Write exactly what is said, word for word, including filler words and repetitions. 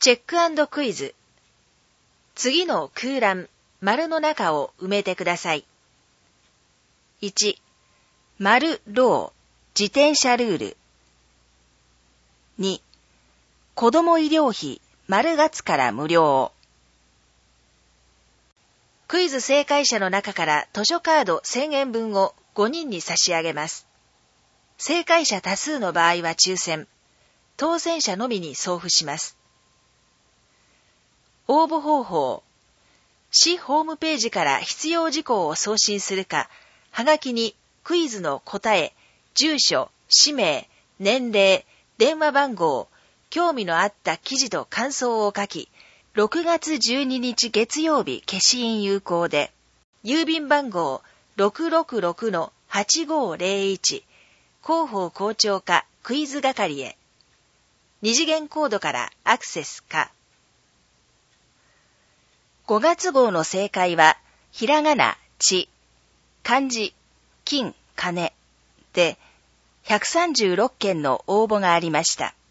チェック&クイズ。次の空欄、丸の中を埋めてください。いち、丸ロー、自転車ルール。に、子ども医療費、丸月から無料。クイズ正解者の中から図書カードせんえんぶんをごにんに差し上げます。正解者多数の場合は抽選、当選者のみに送付します。応募方法。市ホームページから必要事項を送信するか、はがきにクイズの答え、住所、氏名、年齢、電話番号、興味のあった記事と感想を書き、ろくがつじゅうににち月曜日消印有効で、郵便番号 ろくろくろくのはちごーぜろいち、広報校長課クイズ係へ。二次元コードからアクセスか。ごがつ号の正解は、ひらがな、ち、漢字、金、金で、ひゃくさんじゅうろっけんの応募がありました。